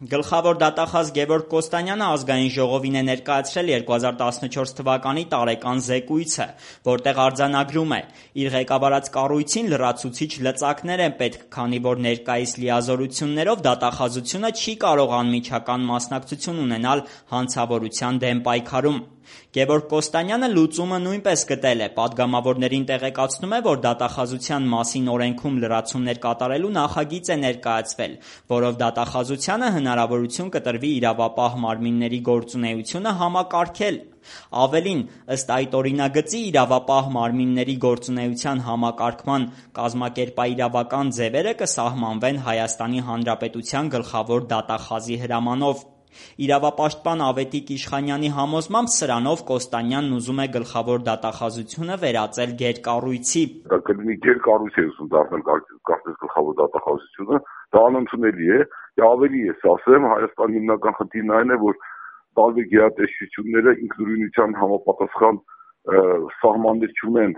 Գլխավոր դատախազ Գևորգ Կոստանյանը ազգային ժողովին է ներկայացրել 2014 թվականի տարեկան զեկույցը, որտեղ արձանագրում է. իր ղեկավարած կառույցին լրացուցիչ լծակներ են պետք, քանի որ ներկայիս լիազորություններով դատախազությունը չի կարող անմիջական մասնակցություն ունենալ հանցավորության դեմ պայքարում։ Գևորգ Կոստանյանը լուծումը նույնպես գտել է, պատգամավորներին տեղեկացնում է, որ դատախազության մասին օրենքում լրացումներ կատարելու նախագիծ է ներկայացվել, որով դատախազությանը հնարավորություն կտրվի իրավապահ մարմինների գործունեությունը համակարգել։ Ավելին, ըստ այդ օրինագծի, իրավապահ մարմինների գործունեության համակարգման կազմակերպաիրավական ձևերը կսահմանվեն Հայաստանի Հանրապետության գլխավոր դատախազի հրամանով։ Իրավապաշտպան Ավետիք Իշխանյանի համոզմամբ սրանով Կոստանյանն ուզում է գլխավոր դատախազությունը վերածել գերկառույցի։ Դա կլինի գերկառույց է ուզում դառնալ կարծես գլխավոր դատախազությունը, դա անընդունելի է։ Ավելի ես ասեմ, Հայաստանի հիմնական խնդիրն այն է, որ տարբեր գերատեսչությունները ինքնուրույնության համապատասխան սահմաններ չունեն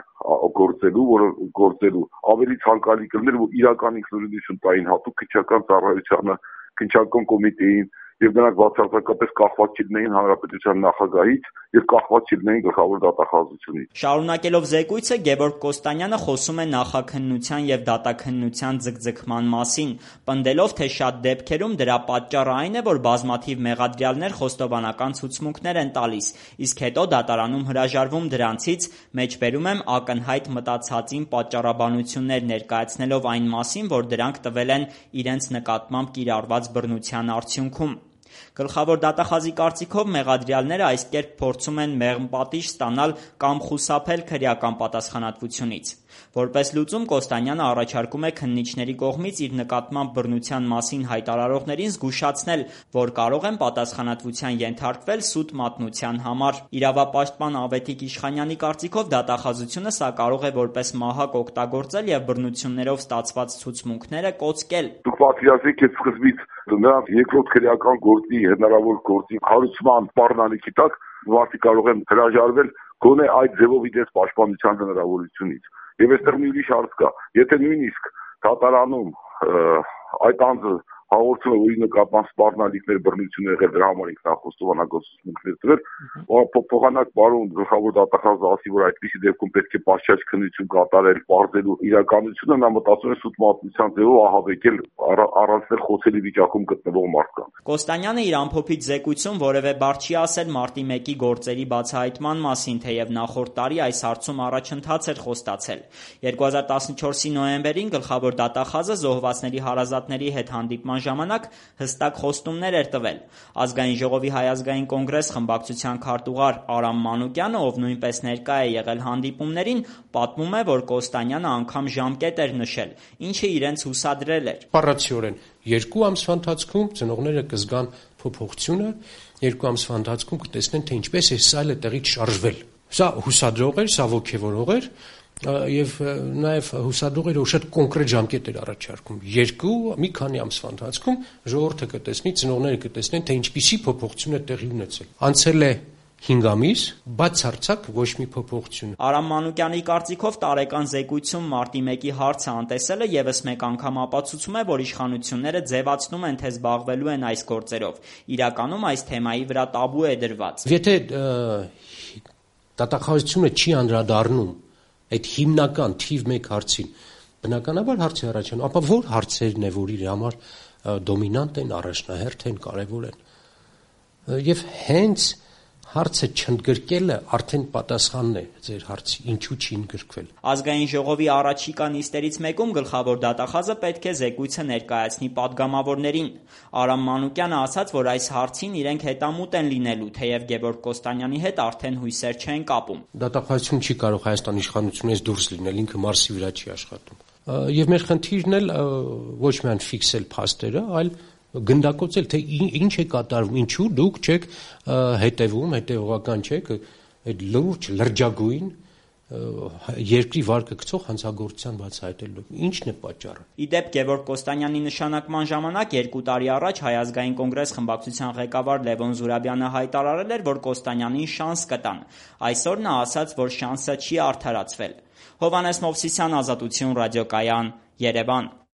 գործելու, ավելի ցանկալի կլիներ, որ իրական ինքնուրույնություն տային հատուկ քննչական ծառայությանը, քննչական կոմիտեին, եւ նրանք բացարձակապես կախված չլինեին հանրապետության նախագահից եւ կախված չլինեին գլխավոր դատախազությունից։ Շարունակելով զեկույցը, Գևորգ Կոստանյանը խոսում է նախաքննության եւ դատաքննության ձգձգման մասին, պնդելով, թե շատ դեպքերում դրա պատճառը այն է, որ բազմաթիվ մեղադրյալներ խոստովանական ցուցմունքներ են տալիս, իսկ հետո դատարանում հրաժարվում դրանցից, մեջբերում եմ ակնհայտ մտածածին պատճառաբանություններ ներկայացնելով այն մասին, որ դրանք տվել են իրենց նկատմամբ կիրառված բռնության արդյունքում։ Գլխավոր դատախազի կարծիքով մեղադրյալները այս կերպ փորձում են մեղմպատիժ ստանալ կամ խուսափել քրեական պատասխանատվությունից։ Որպես լուծում Կոստանյանը առաջարկում է քննիչների կողմից իր նկատմամբ բռնության մասին հայտարարողներին զգուշացնել, որ կարող են պատասխանատվության ենթարկվել սուտ մատնության համար։ Իրավապաշտպան Ավետիք Իշխանյանի կարծիքով դատախազությունը սա կարող է որպես մահակ օգտագործել եւ բռնություններով ստացված ցուցմունքները կոծկել։ Դուք պատկերացրեք, այդ սկզբից նրանք երկրորդ քրեական գործի հնարավոր գործի հարուցման սպառնալիքի տակ մարդիկ կարող են հրաժարվել գոնե այդ ձևով իրենց պաշտպանության հնարավորությունից։ Եվ այստեղ մի ուրիշ հարց կա, եթե նույնիսկ դատարանում այդ անձը հաղորդում է, որ իր նկատմամբ սպառնալիքներ բռնություն եղել, դրա համար ինքնախոստովանական ցուցմունքներ տվել, փոխանակ պարոն գլխավոր դատախազը ասի, որ այդպիսի դեպքում պետք է պաշտպանիչ քննություն կատարել, պարզելու իրականությունը, նա մտածում է սուտ մատնության ձևով ահաբեկել առանց խոցելի վիճակում գտնվող մարդկանց։ Կոստանյանը իր ամփոփիչ զեկույցում որևէ բառ չի ասել մարտի 1-ի գործերի բացահայտման մասին, թեև նախորդ տարի այս հարցում առաջընթաց էր խոստացել։ 2014-ի նոյեմբերին գլխավոր դատախազը զոհվածների հարազատների հետ հանդիպման ժամանակ հստակ խոստումներ էր տվել։ Ազգային ժողովի Հայ ազգային կոնգրես խմբակցության քարտուղար Արամ Մանուկյանը, ով նույնպես ներկա է եղել հանդիպումներին, պատմում է, որ Կոստանյանը անգամ ժամկետ էր նշել, ինչը իրենց հուսադրել էր։ Պարացիորեն 2 ամսվա ընթացքում ծնողները կզգան փոփոխությունը, 2 ամսվա ընթացքում կտեսնեն, թե ինչպես է սա էլ տեղից շարժվել։ Սա հուսադրող էր, սա ոգևորող էր, եւ նաեւ հուսադրող էր, որ շատ կոնկրետ ժամկետ էր առաջարկում։ Մի քանի ամսվա ընթացքում ժողովուրդը կտեսնի, ծնողները կտեսնեն, թե ինչպիսի փոփոխություն է տեղի ունեցել։ Անցել է 5 ամիս, բացարձակ ոչ մի փոփոխություն։ Արամ Մանուկյանի կարծիքով տարեկան զեկույցում մարտի 1-ի հարցը անտեսելը եւս մեկ անգամ ապացուցում է, որ իշխանությունները ձևացնում են, թե զբաղվելու են այս գործերով։ Իրականում այս թեմայի վրա տաբու է դրված։ Եթե դատախազությունը չի անդրադառնում այդ հիմնական թիվ 1 հարցին, բնականաբար հարցի առաջանում, ապա որ հարցերն է, որ իր համար դոմինանտ են, առաջնահերթ են, կարևոր են։ Եվ հենց հարցը չընդգրկելը արդեն պատասխանն է ձեր հարցի, ինչու չի ընդգրկվել։ Ազգային ժողովի առաջիկա նիստերից մեկում գլխավոր դատախազը պետք է զեկույցը ներկայացնի պատգամավորներին։ Արամ Մանուկյանը ասաց, որ այս հարցին իրենք հետամուտ են լինելու, թեև Գևորգ Կոստանյանի հետ արդեն հույսեր չեն կապում։ Դատախազությունը չի կարող Հայաստանի իշխանությունից դուրս լինել, ինքը Մարսի վրա չի աշխատում։ Եվ մեր խնդիրն էլ ոչ միայն ֆիքսել փաստերը, այլ գնդակոծել, թե ինչ է կատարվում, ինչու դուք չեք հետևում, հետևողական չեք այդ լուրջ, լրջագույն երկրի վարկը գցող հանցագործության բացահայտելու։ Ինչն է պատճառը։ Ի դեպ Գևորգ Կոստանյանի նշանակման ժամանակ 2 տարի առաջ Հայ ազգային կոնգրես խմբակցության ղեկավար Լևոն Զուրաբյանը հայտարարել էր, որ Կոստանյանին շանս կտան։ Այսօր նա ասաց, որ շանսը չի արդարացվել։ Հովհաննես Մովսիսյան, Ազատություն ռադիոկայան, Երևան։